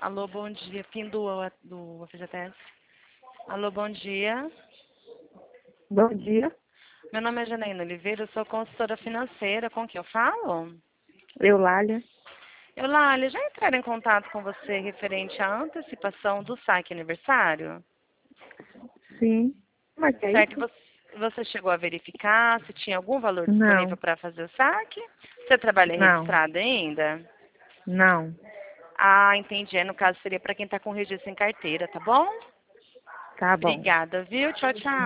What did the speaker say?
Alô, bom dia. Fim do FGTS. Alô, bom dia. Bom dia, Meu nome é Janaína Oliveira, eu sou consultora financeira. Com quem eu falo? Eulália. Eulália, já entraram em contato com você referente à antecipação do saque aniversário? Sim. Mas é Certo, isso? você chegou a verificar se tinha algum valor disponível Não, para fazer o saque? Você trabalha não, registrado ainda? não. Ah, entendi. No caso, seria para quem está com registro em carteira, tá bom? Tá bom. Obrigada, viu? Tchau, tchau.